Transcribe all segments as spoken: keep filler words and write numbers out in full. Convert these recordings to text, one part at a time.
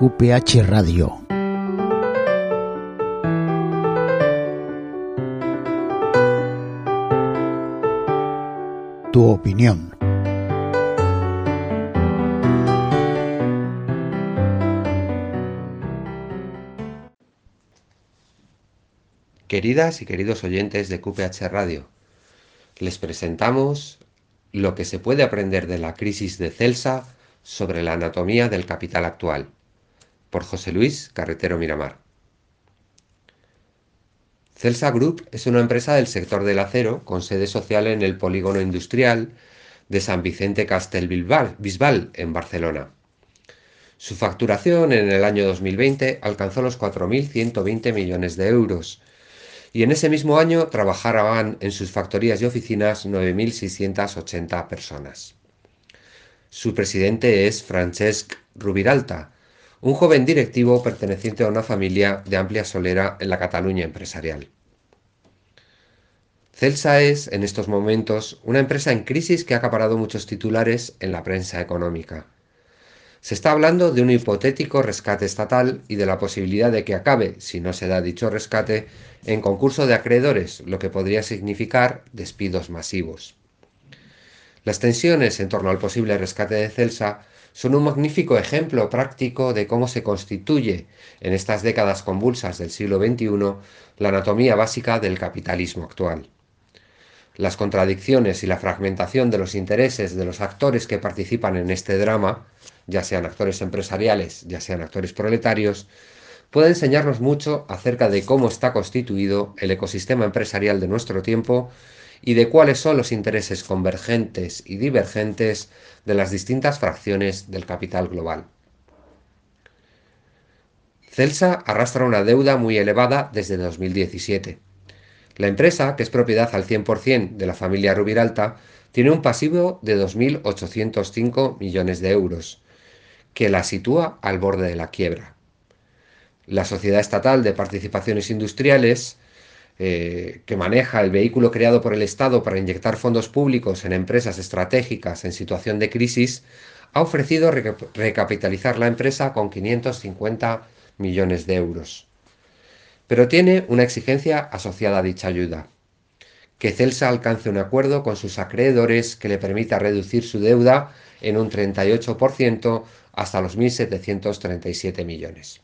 Q P H Radio. Tu opinión. Queridas y queridos oyentes de Q P H Radio, les presentamos lo que se puede aprender de la crisis de Celsa sobre la anatomía del capital actual, por José Luis Carretero Miramar. Celsa Group es una empresa del sector del acero con sede social en el polígono industrial de San Vicente Castellbisbal, en Barcelona. Su facturación en el año dos mil veinte alcanzó los cuatro mil ciento veinte millones de euros y en ese mismo año trabajaban en sus factorías y oficinas nueve mil seiscientas ochenta personas. Su presidente es Francesc Rubiralta, un joven directivo perteneciente a una familia de amplia solera en la Cataluña empresarial. Celsa es, en estos momentos, una empresa en crisis que ha acaparado muchos titulares en la prensa económica. Se está hablando de un hipotético rescate estatal y de la posibilidad de que acabe, si no se da dicho rescate, en concurso de acreedores, lo que podría significar despidos masivos. Las tensiones en torno al posible rescate de Celsa son un magnífico ejemplo práctico de cómo se constituye, en estas décadas convulsas del siglo veintiuno, la anatomía básica del capitalismo actual. Las contradicciones y la fragmentación de los intereses de los actores que participan en este drama, ya sean actores empresariales, ya sean actores proletarios, puede enseñarnos mucho acerca de cómo está constituido el ecosistema empresarial de nuestro tiempo y de cuáles son los intereses convergentes y divergentes de las distintas fracciones del capital global. Celsa arrastra una deuda muy elevada desde dos mil diecisiete. La empresa, que es propiedad al cien por cien de la familia Rubiralta, tiene un pasivo de dos mil ochocientos cinco millones de euros, que la sitúa al borde de la quiebra. La Sociedad Estatal de Participaciones Industriales, eh, que maneja el vehículo creado por el Estado para inyectar fondos públicos en empresas estratégicas en situación de crisis, ha ofrecido reca- recapitalizar la empresa con quinientos cincuenta millones de euros. Pero tiene una exigencia asociada a dicha ayuda: que Celsa alcance un acuerdo con sus acreedores que le permita reducir su deuda en un treinta y ocho por ciento hasta los mil setecientos treinta y siete millones.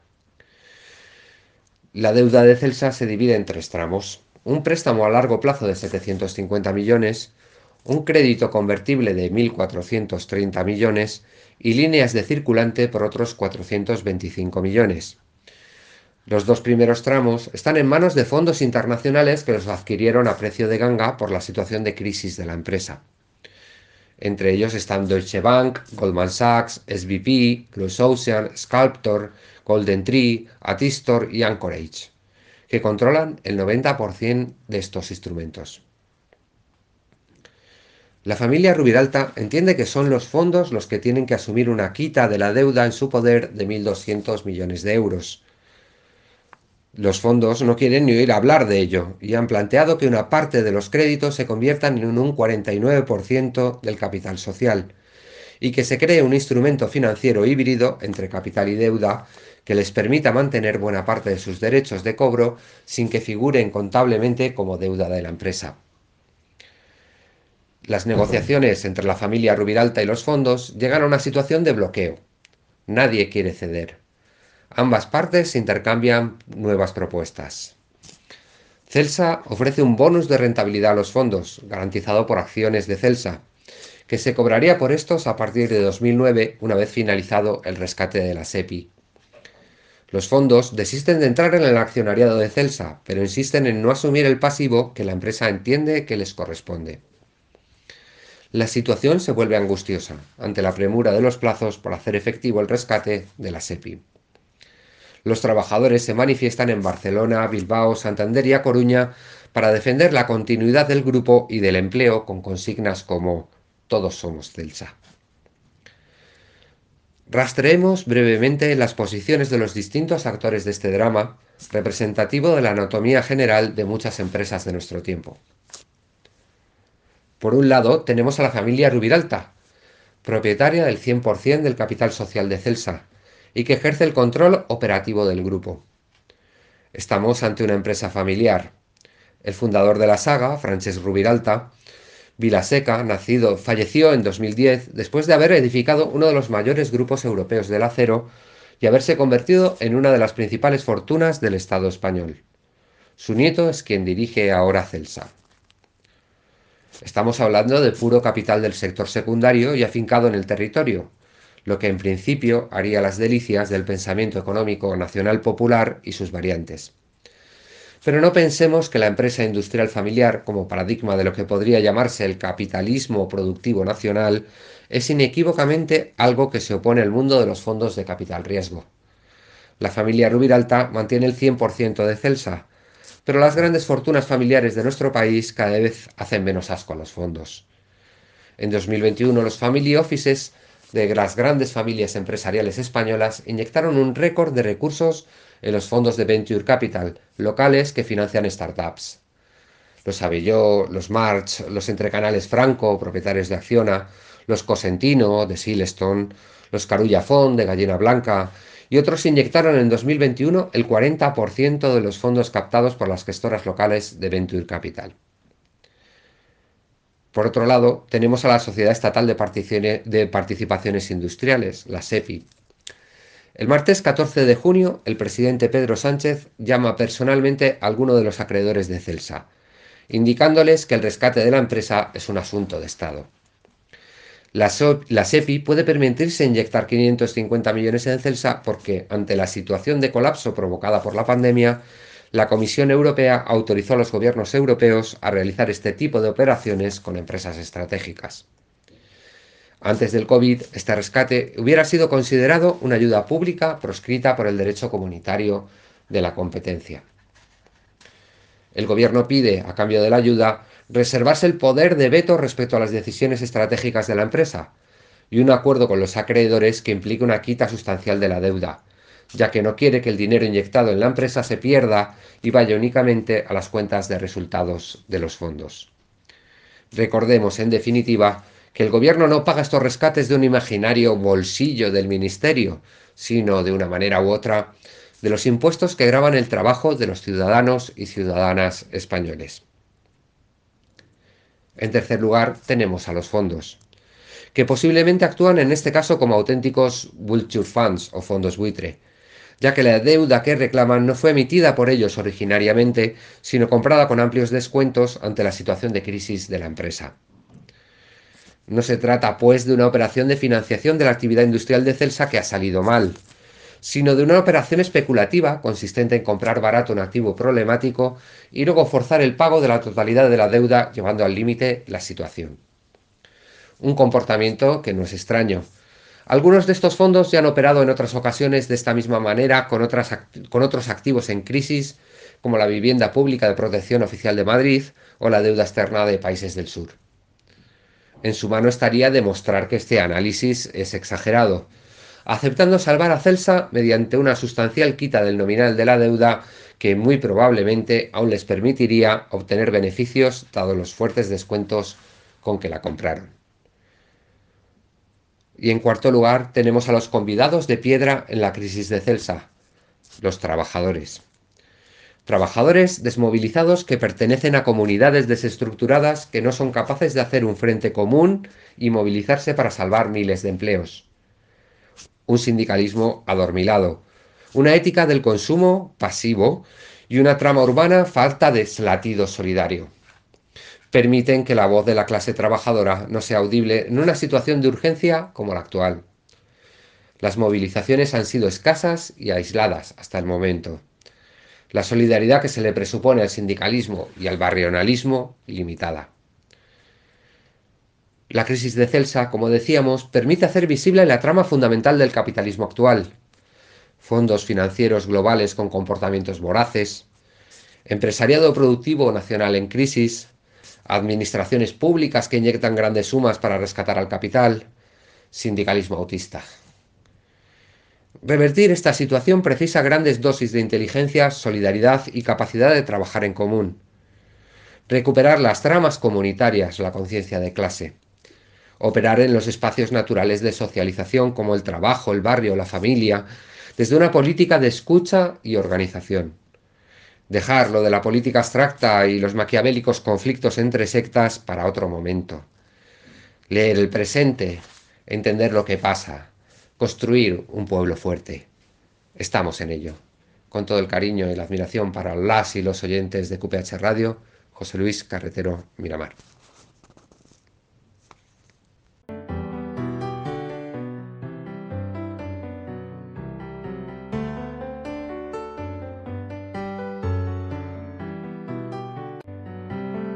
La deuda de Celsa se divide en tres tramos: un préstamo a largo plazo de setecientos cincuenta millones, un crédito convertible de mil cuatrocientos treinta millones y líneas de circulante por otros cuatrocientos veinticinco millones. Los dos primeros tramos están en manos de fondos internacionales que los adquirieron a precio de ganga por la situación de crisis de la empresa. Entre ellos están Deutsche Bank, Goldman Sachs, S V P, Ocean, Sculptor, Golden Tree, Atistor y Anchorage, que controlan el noventa por ciento de estos instrumentos. La familia Rubiralta entiende que son los fondos los que tienen que asumir una quita de la deuda en su poder de mil doscientos millones de euros. Los fondos no quieren ni oír hablar de ello y han planteado que una parte de los créditos se conviertan en un cuarenta y nueve por ciento del capital social y que se cree un instrumento financiero híbrido entre capital y deuda que les permita mantener buena parte de sus derechos de cobro sin que figuren contablemente como deuda de la empresa. Las negociaciones entre la familia Rubiralta y los fondos llegan a una situación de bloqueo. Nadie quiere ceder. Ambas partes intercambian nuevas propuestas. Celsa ofrece un bonus de rentabilidad a los fondos, garantizado por acciones de Celsa, que se cobraría por estos a partir de dos mil nueve, una vez finalizado el rescate de la SEPI. Los fondos desisten de entrar en el accionariado de Celsa, pero insisten en no asumir el pasivo que la empresa entiende que les corresponde. La situación se vuelve angustiosa ante la premura de los plazos por hacer efectivo el rescate de la SEPI. Los trabajadores se manifiestan en Barcelona, Bilbao, Santander y A Coruña para defender la continuidad del grupo y del empleo con consignas como "Todos somos Celsa". Rastreemos brevemente las posiciones de los distintos actores de este drama, representativo de la anatomía general de muchas empresas de nuestro tiempo. Por un lado, tenemos a la familia Rubiralta, propietaria del cien por cien del capital social de Celsa, y que ejerce el control operativo del grupo. Estamos ante una empresa familiar. El fundador de la saga, Francesc Rubiralta Vilaseca, nacido, falleció en dos mil diez después de haber edificado uno de los mayores grupos europeos del acero y haberse convertido en una de las principales fortunas del Estado español. Su nieto es quien dirige ahora Celsa. Estamos hablando de puro capital del sector secundario y afincado en el territorio, lo que en principio haría las delicias del pensamiento económico nacional popular y sus variantes. Pero no pensemos que la empresa industrial familiar, como paradigma de lo que podría llamarse el capitalismo productivo nacional, es inequívocamente algo que se opone al mundo de los fondos de capital riesgo. La familia Rubiralta mantiene el cien por ciento de Celsa, pero las grandes fortunas familiares de nuestro país cada vez hacen menos asco a los fondos. En dos mil veintiuno, los family offices de las grandes familias empresariales españolas inyectaron un récord de recursos en los fondos de Venture Capital locales que financian startups. Los Abelló, los March, los Entrecanales Franco, propietarios de Acciona, los Cosentino, de Silestone, los Carulla Font, de Gallina Blanca, y otros inyectaron en dos mil veintiuno el cuarenta por ciento de los fondos captados por las gestoras locales de Venture Capital. Por otro lado, tenemos a la Sociedad Estatal de Participaciones Industriales, la SEPI. El martes catorce de junio, el presidente Pedro Sánchez llama personalmente a alguno de los acreedores de Celsa, indicándoles que el rescate de la empresa es un asunto de Estado. La, so la SEPI puede permitirse inyectar quinientos cincuenta millones en Celsa porque, ante la situación de colapso provocada por la pandemia, la Comisión Europea autorizó a los gobiernos europeos a realizar este tipo de operaciones con empresas estratégicas. Antes del COVID, este rescate hubiera sido considerado una ayuda pública proscrita por el derecho comunitario de la competencia. El gobierno pide, a cambio de la ayuda, reservarse el poder de veto respecto a las decisiones estratégicas de la empresa y un acuerdo con los acreedores que implique una quita sustancial de la deuda, ya que no quiere que el dinero inyectado en la empresa se pierda y vaya únicamente a las cuentas de resultados de los fondos. Recordemos, en definitiva, que el gobierno no paga estos rescates de un imaginario bolsillo del ministerio, sino de una manera u otra de los impuestos que gravan el trabajo de los ciudadanos y ciudadanas españoles. En tercer lugar, tenemos a los fondos, que posiblemente actúan en este caso como auténticos vulture funds o fondos buitre, ya que la deuda que reclaman no fue emitida por ellos originariamente, sino comprada con amplios descuentos ante la situación de crisis de la empresa. No se trata, pues, de una operación de financiación de la actividad industrial de Celsa que ha salido mal, sino de una operación especulativa consistente en comprar barato un activo problemático y luego forzar el pago de la totalidad de la deuda, llevando al límite la situación. Un comportamiento que no es extraño. Algunos de estos fondos ya han operado en otras ocasiones de esta misma manera con, otras, con otros activos en crisis, como la vivienda pública de protección oficial de Madrid o la deuda externa de países del sur. En su mano estaría demostrar que este análisis es exagerado, aceptando salvar a Celsa mediante una sustancial quita del nominal de la deuda que muy probablemente aún les permitiría obtener beneficios dado los fuertes descuentos con que la compraron. Y en cuarto lugar tenemos a los convidados de piedra en la crisis de Celsa, los trabajadores. Trabajadores desmovilizados que pertenecen a comunidades desestructuradas que no son capaces de hacer un frente común y movilizarse para salvar miles de empleos. Un sindicalismo adormilado, una ética del consumo pasivo y una trama urbana falta de latido solidario. Permiten que la voz de la clase trabajadora no sea audible en una situación de urgencia como la actual. Las movilizaciones han sido escasas y aisladas hasta el momento. La solidaridad que se le presupone al sindicalismo y al barrionalismo, limitada. La crisis de Celsa, como decíamos, permite hacer visible la trama fundamental del capitalismo actual. Fondos financieros globales con comportamientos voraces, empresariado productivo nacional en crisis, administraciones públicas que inyectan grandes sumas para rescatar al capital, sindicalismo autista. Revertir esta situación precisa grandes dosis de inteligencia, solidaridad y capacidad de trabajar en común. Recuperar las tramas comunitarias, la conciencia de clase. operar en los espacios naturales de socialización como el trabajo, el barrio, la familia, desde una política de escucha y organización. Dejar lo de la política abstracta y los maquiavélicos conflictos entre sectas para otro momento. Leer el presente, entender lo que pasa, construir un pueblo fuerte. Estamos en ello. Con todo el cariño y la admiración para las y los oyentes de Q P H Radio, José Luis Carretero Miramar.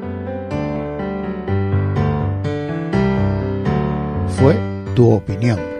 Fue tu opinión.